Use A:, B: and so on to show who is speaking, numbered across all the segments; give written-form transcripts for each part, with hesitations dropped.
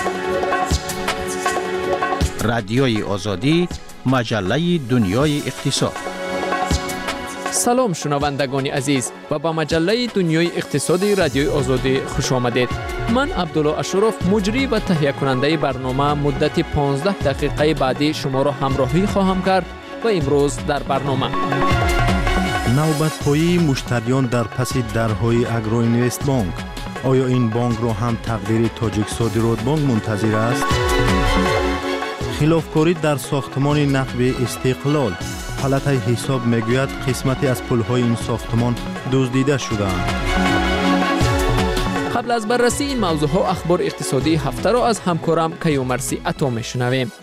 A: رادیوی آزادی، مجله دنیای اقتصاد.
B: سلام شنوندگان عزیز و با مجله دنیای اقتصادی رادیوی آزادی خوش آمدید. من عبدالله اشرف، مجری و تهیه کننده برنامه، مدت 15 دقیقه بعدی شما را همراهی خواهم کرد و امروز در برنامه
C: نوبت‌پایی مشتریان در پس درهای اگرو اینوست بانک. آیا این بانک را هم تقدیر تاجیک صادرات بانک منتظر است؟ خلافکاری در ساختمان نقب استقلال. پالاتای حساب میگوید قسمتی از پل‌های این ساختمان دزدیده شده‌اند.
B: قبل از بررسی این موضوعها اخبار اقتصادی هفته را از همکارم کیومرثی عطا میشنویم.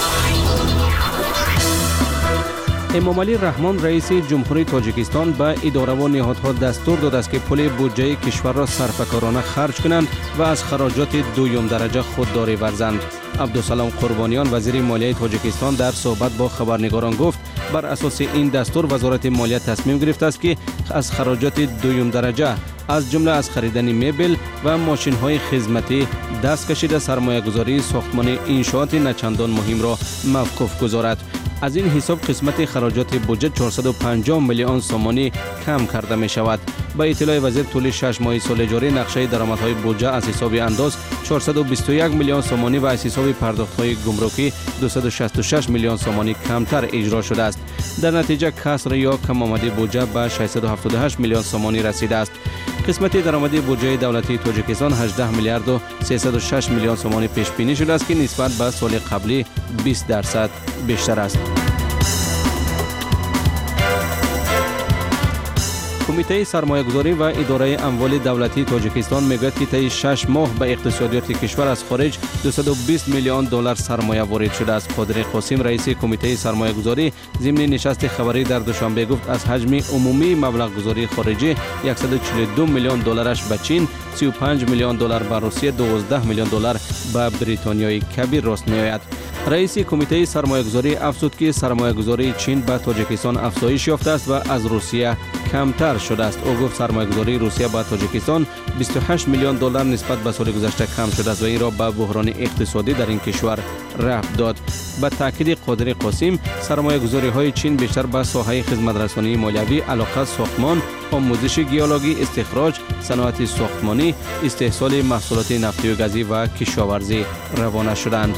D: امامعلی رحمان رئیس جمهوری تاجیکستان به اداره و نهادها دستور داده است که پول بودجه کشور را صرفه‌کارانه خرج کنند و از خراجات دوم درجه خودداری ورزند. عبدالسلام قربانیان وزیر مالیه تاجیکستان در صحبت با خبرنگاران گفت بر اساس این دستور وزارت مالیه تصمیم گرفته است که از خراجات دوم درجه از جمله از خریدن مبل و ماشین‌های خدمتی دست کشیده سرمایه‌گذاری ساختمان انشاءات نچندان مهم را موقوف گذارد. از این حساب قسمت خراجات بودجه 450 میلیون سومانی کم کرده می شود. با اطلاع وزیر طول 6 ماه سال جاری نقشه درآمدهای بودجه از حساب انداز 421 میلیون سومانی و از حساب پرداخت‌های گمرکی 266 میلیون سومانی کمتر اجرا شده است. در نتیجه کسر یا کم آمدی بودجه به 678 میلیون سومانی رسیده است. قسمت درآمدی بودجه دولتی تاجیکستان 18 میلیارد و 306 میلیون سومانی پیش بینی شده است که نسبت به سال قبلی 20% بیشتر است. کمیته سرمایه‌گذاری و اداره اموال دولتی تاجیکستان میگوید که طی 6 ماه به اقتصادیات کشور از خارج 220 میلیون دلار سرمایه وارد شده است. قادر قاسم رئیس کمیته سرمایه‌گذاری ضمن نشست خبری در دوشنبه گفت از حجم عمومی مبلغ گذاری خارجی 142 میلیون دلارش به چین، 35 میلیون دلار به روسیه، 12 میلیون دلار به بریتانیای کبیر راست می‌آید. رئیس کمیته سرمایه‌گذاری افزود که سرمایه‌گذاری چین به تاجیکستان افزایش یافته است و از روسیه کمتر شده است. او گفت سرمایه‌گذاری روسیه به تاجیکستان 28 میلیون دلار نسبت به سال گذشته کم شده است و این را به بحران اقتصادی در این کشور ربط داد. به تاکید قادر قاسم سرمایه‌گذاری‌های چین بیشتر به ساحه خدمت‌رسانی مالیوی، علاقه ساختمان، آموزش گیالاگی، استخراج، صنعت ساختمانی، استحصال محصولات نفتی و گازی و کشاورزی روانه شدند.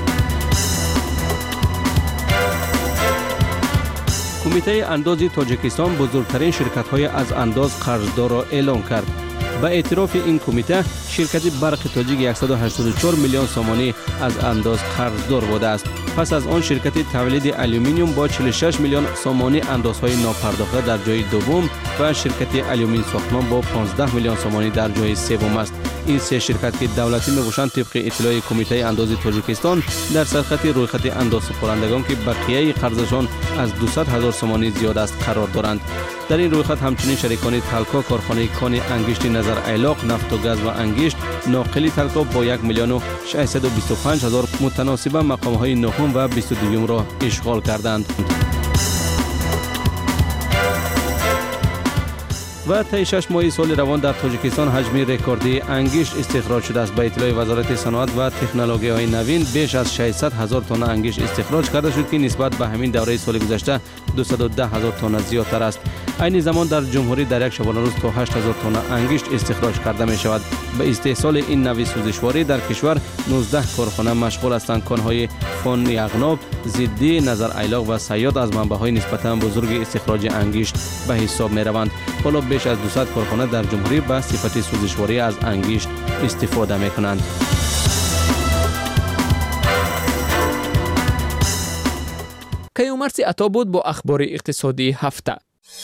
D: کمیته انداز تاجیکستان بزرگترین شرکت‌های از انداز قرضدار را اعلام کرد. با اعتراف این کمیته شرکت برق تاجیک 184 میلیون سومانی از انداز قرضدار بوده است. پس از آن شرکت تولید آلومینیوم با 46 میلیون سومانی اندازهای ناپرداخته در جای دوم و شرکت آلومین ساختمان با 15 میلیون سومانی در جای سوم است. این سه شرکت که دولتی میباشند طبق اطلاع کمیته انداز تاجیکستان در سرخط رویخط انداز سپرندگان که بقیه قرضشان از 200,000 سومانی زیاد است قرار دارند. در این رویخط همچنین شریکان تلکا، کارخانه کان انگشت نظر ایلاق، نفت و گاز و انگشت، ناقل تلکا با 1 میلیون و 625,000 متناسبه مقام‌های نهم و 22 را اشغال کردند. و طی 6 ماه سال روان در تاجیکستان حجم رکوردی انگشت استخراج شده است. به اطلاع وزارت صنعت و تکنولوژی‌های نوین بیش از 600,000 تن انگشت استخراج کرده شد که نسبت به همین دوره سال گذشته 210,000 تن زیادتر است. این زمان در جمهوری در یک شبانه روز تا 8,000 تن انگشت استخراج کرده می شود. به استحصال این نوع سوزشواری در کشور 19 کارخانه مشغول هستند. کان‌های فون یغناب، زدی، نظر ایلاق و صیاد از منبع‌های نسبتاً بزرگ استخراج انگشت به حساب می روند. حالا بیش از 200 کارخانه در جمهوری به صفت سوزشواری از انگشت استفاده می کنند.
B: کیومرثی عطا بود با اخبار اقتصادی هفته.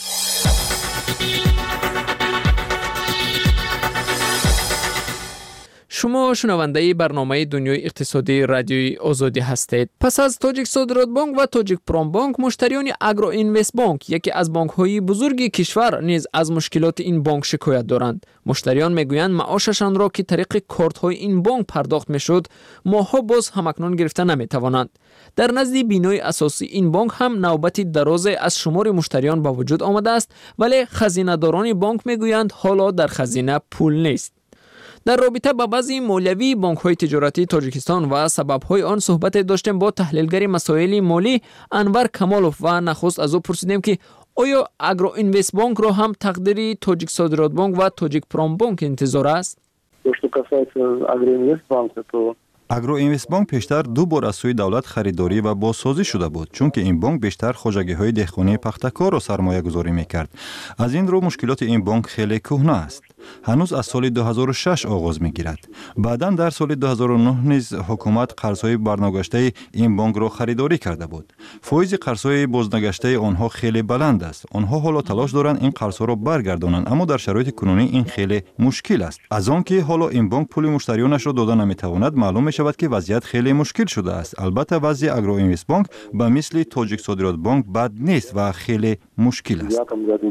B: شما شنونده برنامه دنیای اقتصادی رادیوی آزادی هستید. پس از تاجیک صادرات بانک و تاجیک پرام بانک، مشتریان اگرو اینوست بانک، یکی از بانک‌های بزرگ کشور، نیز از مشکلات این بانک شکایت دارند. مشتریان میگویند معاششان را که طریق کارت‌های این بانک پرداخت میشد، ماه‌ها باز همکنون گرفته نمی‌توانند. در نزد بینای اساسی این بانک هم نوبتی دراز از شمار مشتریان با وجود آمده است، ولی خزینه‌داران بانک میگویند حالا در خزینه پول نیست. در رابطه با بعضی مالیوی بانک‌های تجارتی تاجیکستان و سبب‌های آن صحبت داشتیم با تحلیلگر مسائل مالی انور کمالوف و نخست از او پرسیدیم که آیا اگرو اینوست بانک را هم تقدیری تاجیک صادرات بانک و تاجیک پرام بانک انتظار است؟
E: اگرو اینوست بانک پیشتر 2 بار از سوی دولت خریداری و بازسازی شده بود، چون که این بانک بیشتر خوجگی‌های دهقانی پختکار را سرمایه گذاری میکرد. از این رو مشکلات این بانک خیلی کهنه است. هنوز از سال 2006 آغاز میگیرد. بعداً در سال 2009 نیز حکومت قرض‌های برنگشته این بانک را خریداری کرده بود. فایز قرض‌های بازنگشته آنها خیلی بلند است. آنها حالا تلاش دارند این قرض‌ها را برگردانند، اما در شرایط کنونی این خیلی مشکل است. از آنکه حالا این بانک پول مشتریانش را داده نمیتواند، معلوم میشود که وضعیت خیلی مشکل شده است. البته وضع اگرو اینوست بانک به مثل تاجیک صادرات بانک بد نیست و خیلی مشکل است.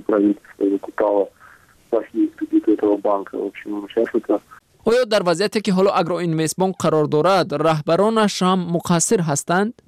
B: آیا در وضعیتی که حالا اگرو اینوست بانک قرار دارد رهبرانش هم مقصر هستند؟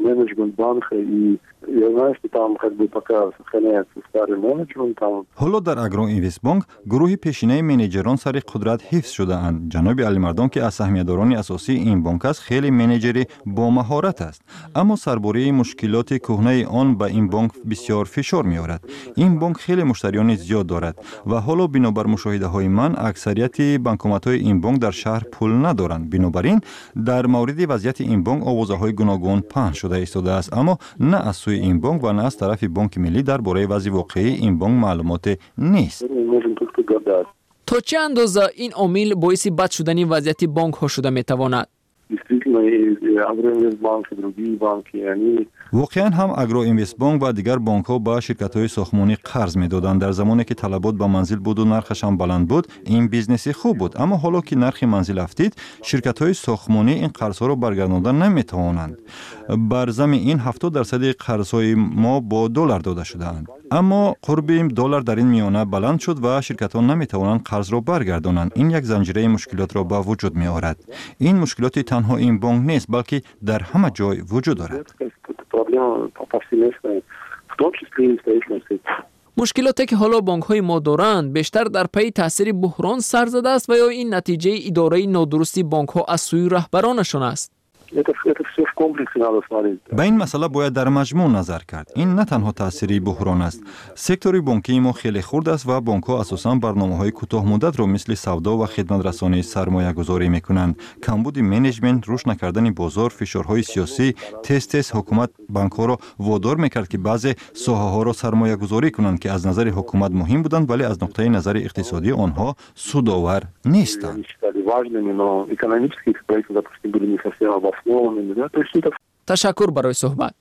E: حالا در اگرو اینوست بانک گروه پیشینه منیجران سر قدرت حفظ شده اند. جناب علی مردان که از سهمیه‌داران اساسی این بانک است، خیلی منیجری با مهارت است، اما سرباری مشکلات کهنه آن به این بانک بسیار فشار می‌آورد. این بانک خیلی مشتریان زیاد دارد و حالا بنابر مشاهده‌های من اکثریت بانکومات‌های این بانک در شهر پول ندارند. بنابراین در مورد وضعیت این بانک آوازه‌های گوناگون پخش شده ایستاده است، اما نه از سوی این بانک و نه از طرف بانک ملی درباره وضع واقعی این بانک معلومات نیست.
B: تا چه اندازه این عامل باعث بد شدن وضعیت بانک ها شده میتواند؟
E: واقعا هم اگرو اینوست بانک و دیگر بانک ها با شرکت های ساختمانی قرض میدادند. در زمانی که طلبات به منزل بود و نرخش هم بلند بود، این بیزنسی خوب بود، اما حالا که نرخ منزل افتید، شرکت های ساختمانی این قرض ها را برگرداندن نمیتوانند. بر ضمن این 70% قرض های ما با دلار داده شده‌اند، اما قرب دلار در این میانه بلند شد و شرکت ها نمیتوانند قرض را برگردانند. این یک زنجیره مشکلات را به وجود می آورد. این مشکلات تنها این بانک نیست، بلکه در همه جای وجود دارد.
B: مشکلاتی که حالا بانک های ما دارند بیشتر در پی تاثیر بحران سر زده است و یا این نتیجه اداره نادرستی بانک ها از سوی رهبرانشان است؟
E: به این مسئله باید در مجموع نظر کرد. این نه تنها تأثیری بحران است. سکتور بانکی ما خیلی خرد است و بانک ها اساساً برنامه‌های کوتاه مدت را مثل سودا و خدمت رسانی سرمایه گذاری می‌کنند. کمبود منیجمنت، رشد نکردن بازار، فشارهای سیاسی، تست حکومت بانک ها را وادار می‌کرد که بعضی ساحه‌ها را سرمایه گذاری کنند که از نظر حکومت مهم بودند ولی از نقطه نظر اقتصادی آنها سودآور نیستند.
B: تشکر برای صحبت.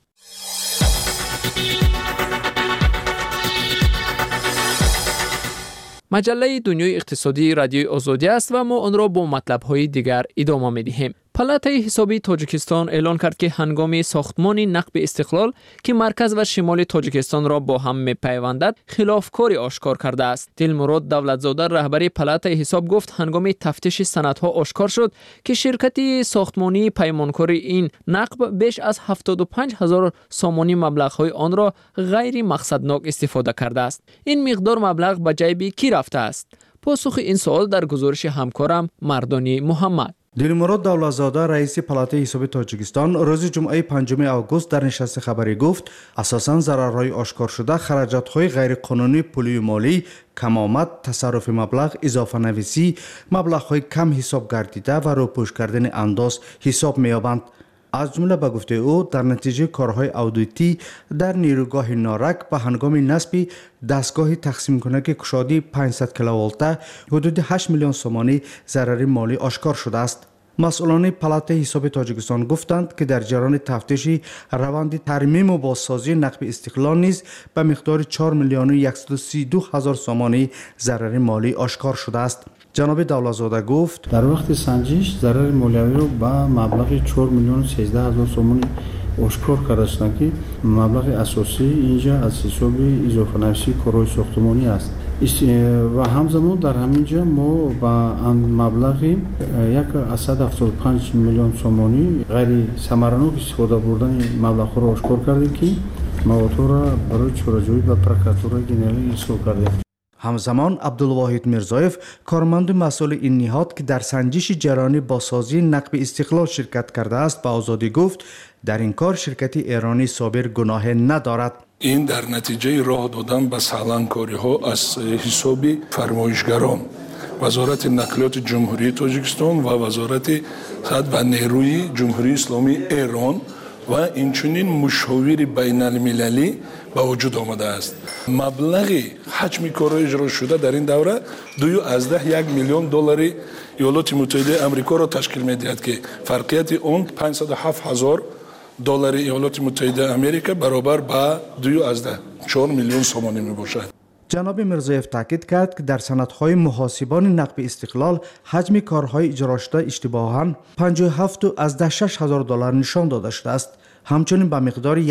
B: مجله دنیای اقتصادی رادیوی آزادی است و ما آن را با مطلب‌های دیگر ادامه می‌دهیم. پالاتای حسابی تاجیکستان اعلان کرد که هنگام ساختمان نقب استقلال که مرکز و شمال تاجیکستان را با هم می‌پیوندد خلافکاری آشکار کرده است. دلمراد دولتزاده رهبر پالاتای حساب گفت هنگام تفتیش سندها آشکار شد که شرکت ساختمانی پیمانکار این نقب بیش از 75,000 سامانی مبلغ‌های آن را غیر مقصدناک استفاده کرده است. این مقدار مبلغ به جیب کی رفته است؟ پاسخ این سوال در گزارش همکارم مردانی محمد.
F: دلمراد دولتزاده رئیس پالاتای حساب تاجیکستان روز جمعه 5 آگوست در نشست خبری گفت اساساً ضررهای آشکار شده خراجات‌های غیر قانونی پولی و مالی، کم‌آمد، تصرف مبلغ، اضافه نویسی، مبلغ‌های کم حساب گردیده و روپوش کردن انداز حساب می‌یابند. از جمله به گفته او در نتیجه کارهای اودیتی در نیروگاه نارک به هنگام نصب دستگاه تقسیم کننده کشادی 500 کیلوولته حدود 8 میلیون سومانی ضرر مالی آشکار شده است. مسئولان پالاتای حساب تاجیکستان گفتند که در جریان تفتیش روند ترمیم و بازسازی نقب استقلال نیز به مقدار 4 میلیون 132 هزار سومانی ضرر مالی آشکار شده است. جناب دولتزاده گفت
G: در وقت سنجش ضرر مالیوی رو به مبلغ 4 میلیون 13 هزار سومانی آشکار کرده است که مبلغ اساسی اینجا از حساب اضافه نویسی کارهای ساختمانی است و همزمان در همینجا ما با مبلغ 175 میلیون سومانی غیر ثمرناک استفاده بردن مبلغ را آشکار کردیم که موضوع را برای چاره‌جویی به پروکراتور جنرال ارسال کردیم.
F: همزمان عبدالواحد میرزایف کارمند مسئول این نهاد که در سنجش جرانی بازسازی نقب استقلال شرکت کرده است به آزادی گفت در این کار شرکت ایرانی صابر گناه ندارد.
H: این در نتیجه راه دادن به سالانکاری ها از حساب فرمایشگران وزارت نقلیات جمهوری تاجیکستان و وزارت صحت و نیروی جمهوری اسلامی ایران و اینچنین مشاور بین المللی به وجود آمده است. مبلغ حجم کار اجرا شده در این دوره 2.1 میلیون دلار ایالات متحده آمریکا را تشکیل می‌دهد که فرقیت اون 507,000 دلار ایالات متحده آمریکا برابر با 2.4 میلیون سومانی میباشد.
F: جناب میرزایف تاکید کرد که در سندهای محاسبان نقب استقلال حجم کارهای اجرا شده اشتباهاً 57.6 هزار دلار نشان داده شده است. همچنین به مقدار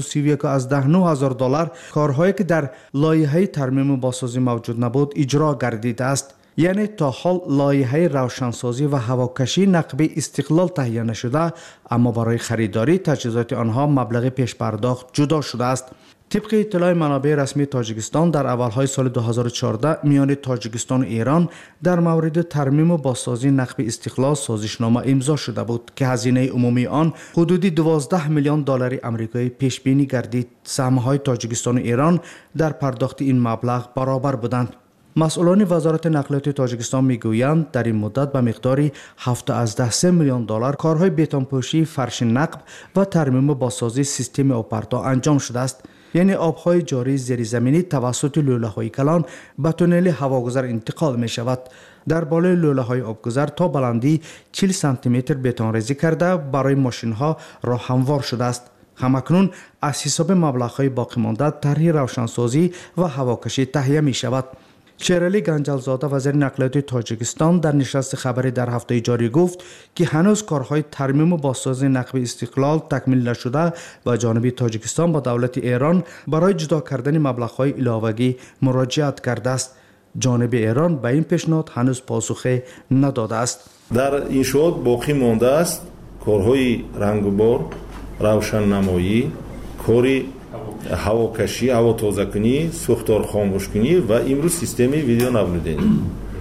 F: 131.9 هزار دلار کارهایی که در لایحه ترمیم و بازسازی موجود نبود اجرا گردیده است. یعنی تا حال لایحه روشنسازی و هواکشی نقب استقلال تهیه نشده، اما برای خریداری تجهیزات آنها مبلغ پیش پرداخت جدا شده است. طبق اطلاع منابع رسمی تاجیکستان در اولهای سال 2014 میان تاجیکستان و ایران در مورد ترمیم و بازسازی نقب استقلال سازشنامه امضا شده بود که هزینه عمومی آن حدود 12 میلیون دلار آمریکایی پیش بینی گردید. سهم‌های تاجیکستان و ایران در پرداخت این مبلغ برابر بودند. مسئولان وزارت نقلیات تاجیکستان میگویند در این مدت به مقدار 7.3 میلیون دلار کارهای بتونپوشی فرش نقب و ترمیم و بازسازی سیستم آبپرتا انجام شده است. یعنی آبهای جاری زیرزمینی توسط لوله‌های کلان به تونل هواگذر انتقال می شود. در بالای لوله‌های آبگذر تا بلندی 40 سانتی متر بتون ریزی کرده برای ماشین‌ها راه هموار شده است. همکنون از حساب مبلغ‌های باقی مانده طرح روشنسازی و هواکشی تهیه می شود. شیرعلی گنجلزاده وزیر نقلیات تاجیکستان در نشست خبری در هفته جاری گفت که هنوز کارهای ترمیم و بازسازی نقب استقلال تکمیل نشده و جانب تاجیکستان با دولت ایران برای جدا کردن مبلغ‌های علاوه‌ای مراجعت کرده است. جانب ایران به این پیشنهاد هنوز پاسخی نداده است.
I: در این شد باقی مانده است کارهای رنگبار، روشننمایی، کاری هواکشی، هوا تازه‌کنی، سوختار خاموش‌کنی و امروز سیستم ویدیو نابودنی.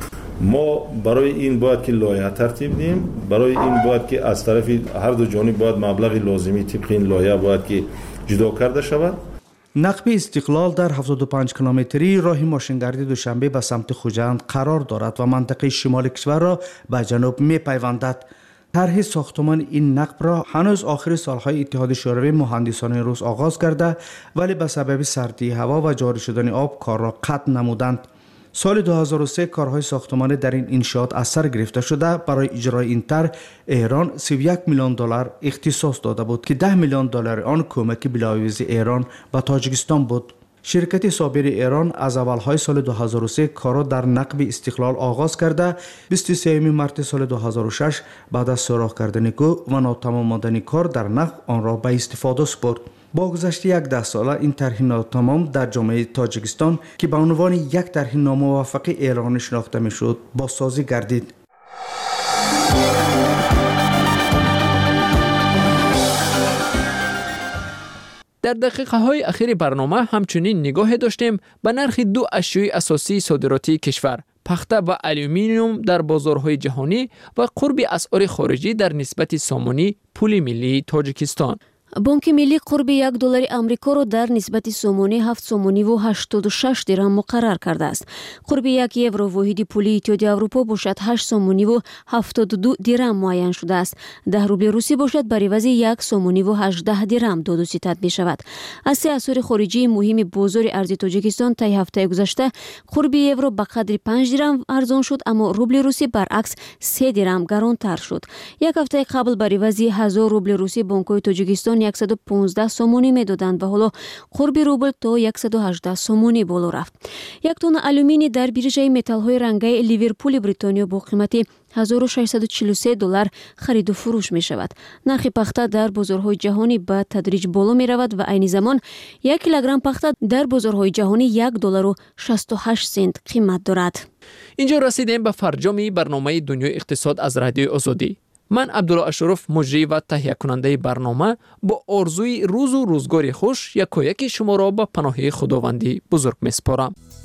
I: ما برای این باید که لایحه ترتیب دیم، برای این باید که از طرف هر دو جانب باید مبلغ لازمی طبق این لایحه باید که جدا کرده شود.
F: نقب استقلال در 75 کیلومتری راه ماشینگردی دوشنبه به سمت خوجند قرار دارد و منطقه شمال کشور را به جنوب می‌پیوندد. طرح ساختمان این نقب را هنوز آخر سالهای اتحاد شوروی مهندسان روس آغاز کرده ولی به سبب سردی هوا و جاری شدن آب کار را قطع نمودند. سال 2003 کارهای ساختمانی در این انشاءات از سر گرفته شده. برای اجرای این طرح ایران 31 میلیون دلار اختصاص داده بود که 10 میلیون دلار آن کمک بلاویز ایران به تاجیکستان بود. شرکت صابر ایران از اولهای سال 2003 کار را در نقب استقلال آغاز کرده. 23 مارس سال 2006 بعد از سوراخ کردن کوه و ناتمام ماندن کار در نقب آن را به استفاده سپرد. با گذشت 10 ساله این طرح ناتمام در جامعه تاجیکستان که به عنوان یک طرح ناموفق ایرانی شناخته میشد بازسازی گردید.
B: در دقیقه های اخیر برنامه همچنین نگاه داشتیم به نرخ دو اشیاء اساسی صادراتی کشور، پخته و الومینیوم در بازارهای جهانی و قرب اسعار خارجی در نسبت سامانی پول ملی تاجیکستان.
J: بانک ملی قرب $1 آمریکا را در نسبت سومانی 7 سومانی و 86 درهم مقرر کرده است. قرب 1 یورو واحد پول اتحادیه اروپا باشد 8 سومانی و 72 درهم معین شده است. 10 روبل روسی باشد بر عوض 1 سومانی و 18 درهم داد و ستد می شود. از سه اسعار خارجی مهم بازار ارزی تاجیکستان طی هفته گذشته قرب یورو به قدر 5 درهم ارزان شد، اما روبل روسی برعکس 3 درهم گرانتر شد. یک هفته قبل بر عوض 1000 روبل روسی بانک‌های تاجیکستان 115 سومانی میدادند و حالا قرب روبل تا 118 سومانی بالا رفت. یک تن الومینی در بیرژه متال‌های رنگی لیورپول بریتانیا با قیمت $1643 خرید و فروش می شود. نرخ پخته در بازارهای جهانی به تدریج بالا می رود و عین زمان 1 کیلوگرم پخته در بازارهای جهانی $1.68 قیمت دارد.
B: اینجا رسیدیم به فرجام برنامه دنیای اقتصاد از رادیو آزادی. من عبدالله اشرف مجری و تهیه کننده برنامه با آرزوی روز و روزگاری خوش یکایک شما را به پناه خداوندی بزرگ می سپارم.